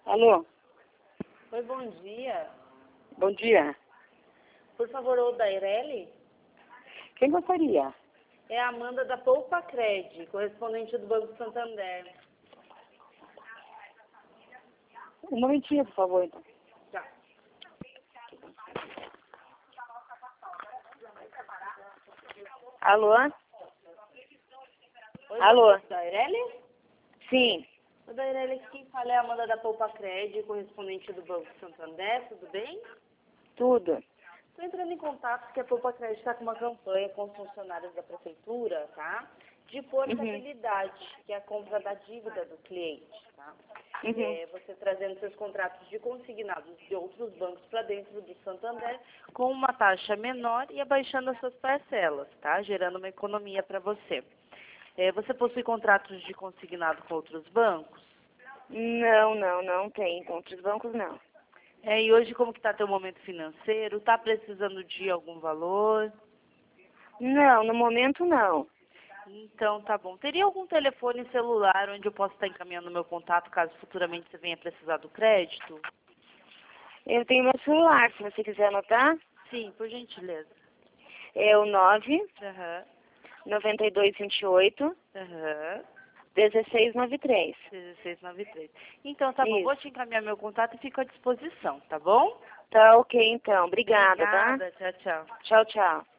Alô? Oi, bom dia. Bom dia. Por favor, o Dairelli? Quem gostaria? É a Amanda da Poupa Cred, correspondente do Banco Santander. Um momentinho, por favor, então. Tá. Alô? Oi, Alô? Dairelli? Sim. O Dairelli, quem fala é a Amanda da Poupa Cred, correspondente do Banco Santander, tudo bem? Tudo. Estou entrando em contato porque a Poupa Cred está com uma campanha com os funcionários da prefeitura, tá? De portabilidade, que é a compra da dívida do cliente, tá? Você trazendo seus contratos de consignados de outros bancos para dentro do Santander com uma taxa menor e abaixando as suas parcelas, tá? Gerando uma economia para você. Você possui contratos de consignado com outros bancos? Não tem. Com outros bancos, não. E hoje como que está teu momento financeiro? Está precisando de algum valor? Não, no momento, não. Então, tá bom. Teria algum telefone celular onde eu possa estar encaminhando meu contato caso futuramente você venha precisar do crédito? Eu tenho meu celular, se você quiser anotar. Sim, por gentileza. É o 9 Aham, 9228 aham. 1693. 1693. Então, tá bom. Isso. Vou te encaminhar meu contato e fico à disposição, tá bom? Tá ok, então. Obrigada, tá? Obrigada. Tchau, tchau. Tchau, tchau.